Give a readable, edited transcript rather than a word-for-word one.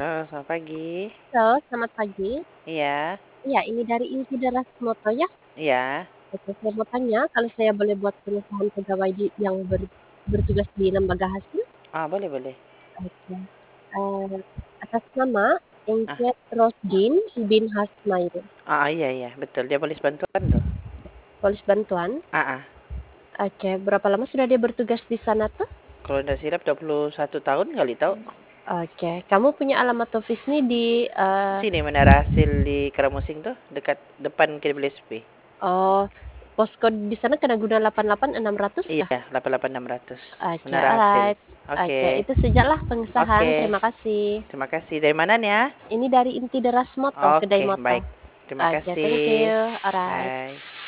Halo, selamat pagi. Halo, selamat pagi. Iya Iya, ini dari Inti Deras Moto ya. iya. Oke, saya mau tanya kalau saya boleh buat pengesahan pegawai yang bertugas di lembaga hasil? Ah, boleh boleh. Oke. Atas nama Ah Engket Rosdin bin Hasmail. iya iya, betul. Dia polis bantuan tuh. Polis bantuan. Ah. Oke, berapa lama sudah dia bertugas di sana tuh? Kalau nggak silap 21 tahun kali tahu. Oke, kamu punya alamat office nih di Sini Menara Hasil di Keramusing tuh, dekat depan KWSP. oh, poskode di sana kena guna 88600 kah? Iya, 88600. Oke, Menara Hasil. alright. Oke, Oke. itu sajalah pengesahan. Oke. Terima kasih. Terima kasih. Dari mana nih ya? Ini dari Inti Deras Moto, kedai Oke, moto. baik. Terima Oke, thank kasih. you. Alright. Bye.